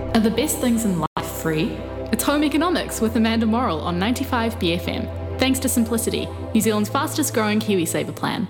Are the best things in life free? It's Home Economics with Amanda Morrill on 95 BFM. Thanks to Simplicity, New Zealand's fastest growing KiwiSaver plan.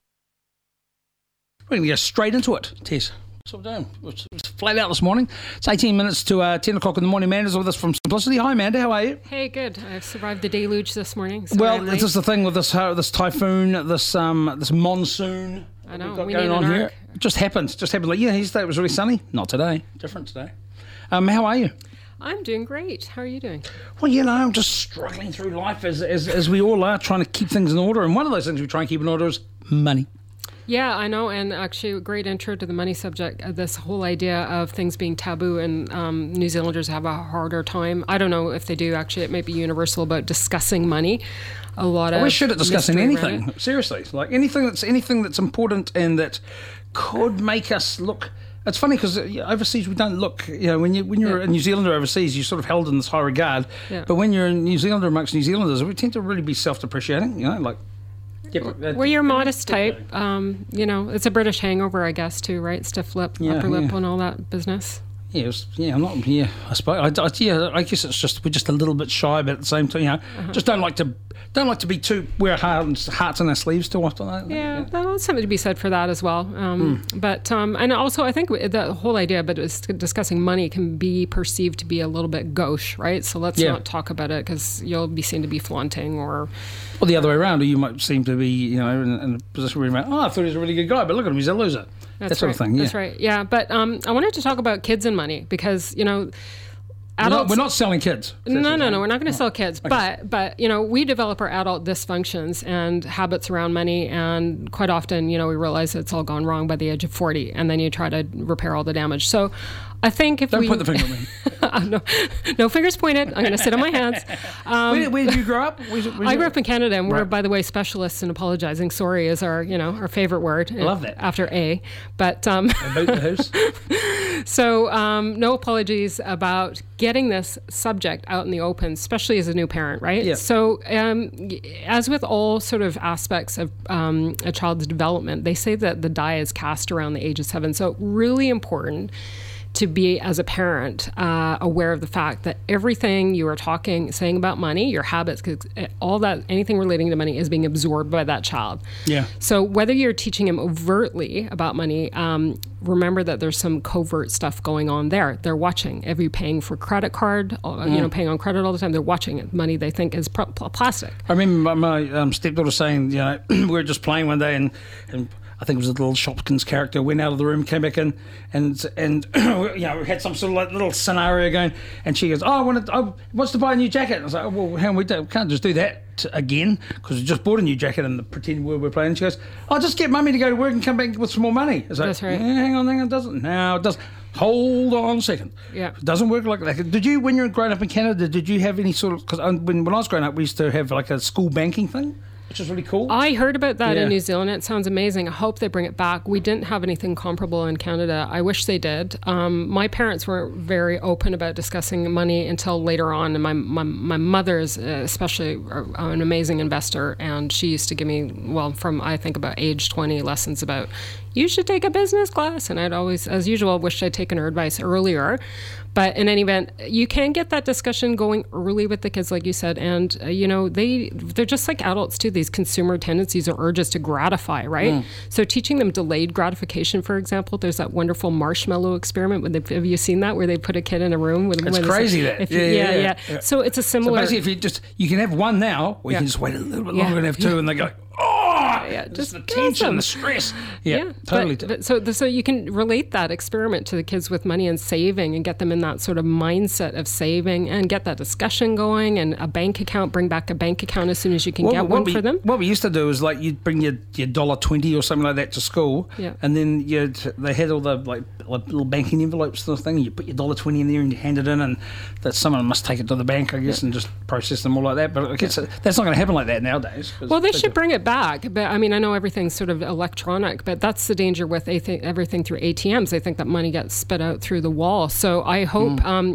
We're going to go straight into it, Tess. That's what we're doing. It's flat out this morning. It's 18 minutes to 10 o'clock in the morning. Amanda's with us from Simplicity. Hi, Amanda. How are you? Hey, good. I've survived the deluge this morning. Well, this is the thing with this typhoon, this monsoon. I know. Got We going need on an here. arc. It just happened. Like, yesterday it was really sunny. Not today. Different today. How are you? I'm doing great. How are you doing? Well, I'm just struggling through life as we all are, trying to keep things in order. And one of those things we try and keep in order is money. Yeah, I know. And actually, a great intro to the money subject. This whole idea of things being taboo and New Zealanders have a harder time. I don't know if they do. Actually, it may be universal about discussing money. We're shit at discussing anything. Seriously, like anything that's important and that could make us look. It's funny because overseas we don't look. When you're a New Zealander overseas, you're sort of held in this high regard. Yeah. But when you're a New Zealander amongst New Zealanders, we tend to really be self-depreciating. We're your modest type. It's a British hangover, I guess, too, right? Stiff lip, upper lip, and all that business. I'm not. Yeah, I suppose. I guess it's just we're just a little bit shy, but at the same time, just don't like to be too wear hearts on our sleeves too often. Yeah, there's something to be said for that as well. But and also I think the whole idea about discussing money can be perceived to be a little bit gauche, right? So let's not talk about it because you'll be seen to be flaunting or. Well, the other way around, or you might seem to be, in a position where you're I thought he was a really good guy, but look at him, he's a loser. That sort of thing. Yeah. That's right. Yeah, but I wanted to talk about kids and money because adults. We're not selling kids. No, we're not going to sell kids. Okay. But we develop our adult dysfunctions and habits around money, and quite often, we realize it's all gone wrong by the age of 40, and then you try to repair all the damage. So I think if Don't point the finger at me. no fingers pointed. I'm going to sit on my hands. Where did you grow up? I grew up in Canada, and we're, by the way, specialists in apologizing. Sorry is our favorite word. I love that. After A. But about the house. So no apologies about getting this subject out in the open, especially as a new parent, right? Yeah. So as with all sort of aspects of a child's development, they say that the die is cast around the age of 7. So really important to be, as a parent, aware of the fact that everything you are saying about money, your habits, all that, anything relating to money is being absorbed by that child. Yeah. So whether you're teaching him overtly about money, remember that there's some covert stuff going on there. They're watching. If you're paying for credit card, paying on credit all the time, they're watching it. Money they think is plastic. I remember my stepdaughter saying, we were just playing one day and I think it was a little Shopkins character, went out of the room, came back in, and we had some sort of like little scenario going, and she goes, I wants to buy a new jacket. And I was like, well, we can't just do that again, because we just bought a new jacket and pretend we're playing. And she goes, I'll just get mummy to go to work and come back with some more money. I was like, that's right. Hang on, it doesn't. No, it doesn't. Hold on a second. Yeah. It doesn't work like that. Did you, when you were growing up in Canada, did you have any sort of, because when I was growing up, we used to have like a school banking thing, which is really cool. I heard about that in New Zealand. It sounds amazing. I hope they bring it back. We didn't have anything comparable in Canada. I wish they did. My parents weren't very open about discussing money until later on. And my mother is especially an amazing investor. And she used to give me, from I think about age 20, lessons about, you should take a business class. And I'd always, as usual, wished I'd taken her advice earlier. But in any event, you can get that discussion going early with the kids, like you said. And, they're just like adults, too. These consumer tendencies or urges to gratify, right? So teaching them delayed gratification, for example, there's that wonderful marshmallow experiment. Have you seen that, where they put a kid in a room? It's crazy, that. Yeah. So it's a similar... So basically, if you can have one now, or you can just wait a little bit longer and have two, and they go... just the tension, the stress. Yeah, totally. But so you can relate that experiment to the kids with money and saving, and get them in that sort of mindset of saving, and get that discussion going. And a bank account, bring back a bank account as soon as you can get one for them. What we used to do is like you'd bring your $1.20 or something like that to school, and then they had all the like little banking envelopes sort of thing. And you put your $1.20 in there and you hand it in, and that someone must take it to the bank, I guess, and just process them all like that. But I guess that's not going to happen like that nowadays. Well, they should bring it back. But I mean, I know everything's sort of electronic, but that's the danger with everything through ATMs. They think that money gets spit out through the wall. So I hope,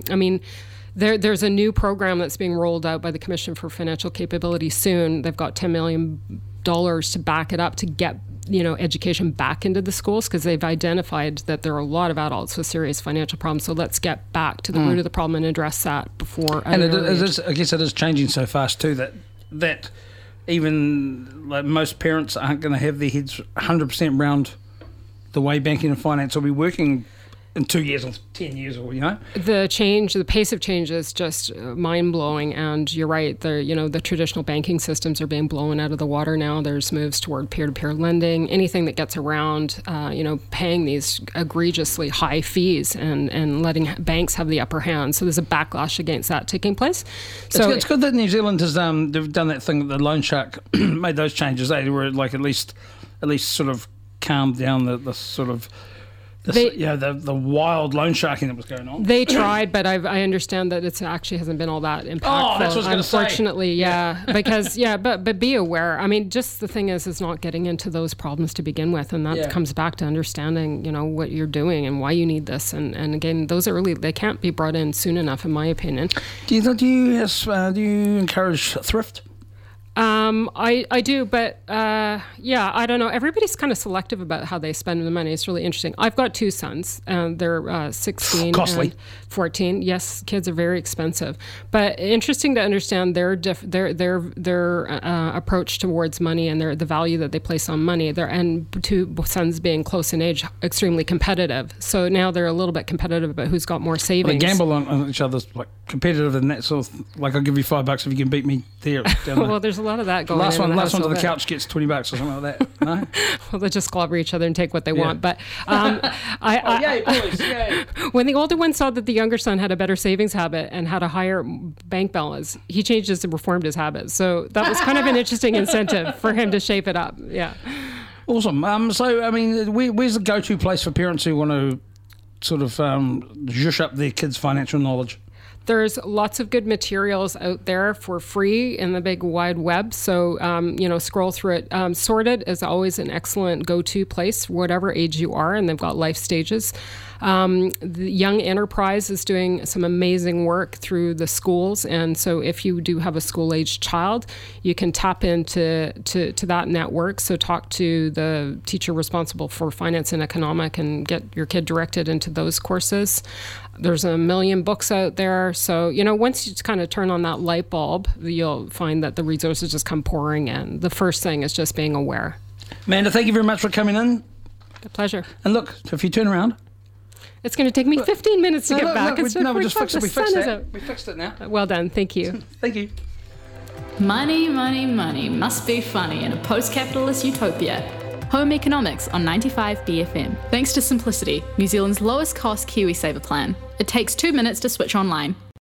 there's a new program that's being rolled out by the Commission for Financial Capability soon. They've got $10 million to back it up to get education back into the schools, because they've identified that there are a lot of adults with serious financial problems. So let's get back to the root of the problem and address that before. And I guess it is changing so fast too that even like most parents aren't going to have their heads 100% round the way banking and finance will be working in 2 years or 10 years, or the pace of change is just mind-blowing. And you're right, the traditional banking systems are being blown out of the water now. There's moves toward peer-to-peer lending, anything that gets around paying these egregiously high fees and letting banks have the upper hand. So there's a backlash against that taking place. So it's good that New Zealand has they've done that thing, the loan shark made those changes. They were like at least sort of calmed down the sort of the wild loan sharking that was going on. They tried, but I understand that it actually hasn't been all that impactful. Oh, that's what I was going to say. Unfortunately, because but be aware. I mean, just the thing is not getting into those problems to begin with, and that comes back to understanding, what you're doing and why you need this. And again, those they can't be brought in soon enough, in my opinion. Do you encourage thrift? I do, but I don't know. Everybody's kind of selective about how they spend the money. It's really interesting. I've got two sons, and they're 16 Costly. and 14. Yes, kids are very expensive, but interesting to understand their approach towards money and the value that they place on money. And two sons being close in age, extremely competitive. So now they're a little bit competitive about who's got more savings. They gamble on each other's like competitive, and that sort of like I'll give you $5 if you can beat me there. Well, there's a lot of that going on. Last one to the couch gets $20 or something like that. No? Well, they just clobber each other and take what they want. But yay, boys, yay. When the older one saw that the younger son had a better savings habit and had a higher bank balance, he changed and reformed his habits. So that was kind of an interesting incentive for him to shape it up. Yeah. Awesome. So, I mean, where's the go-to place for parents who want to sort of zhuzh up their kids' financial knowledge? There's lots of good materials out there for free in the big wide web. So, scroll through it. Sorted is always an excellent go-to place, whatever age you are, and they've got life stages. The Young Enterprise is doing some amazing work through the schools. And so if you do have a school-aged child, you can tap into that network. So talk to the teacher responsible for finance and economic and get your kid directed into those courses. There's a million books out there. So, once you kind of turn on that light bulb, you'll find that the resources just come pouring in. The first thing is just being aware. Amanda, thank you very much for coming in. A pleasure. And look, if you turn around. It's going to take me 15 minutes to get back. We just fixed it. We fixed it now. Well done. Thank you. Thank you. Money, money, money must be funny in a post-capitalist utopia. Home Economics on 95 BFM. Thanks to Simplicity, New Zealand's lowest cost KiwiSaver plan. It takes 2 minutes to switch online.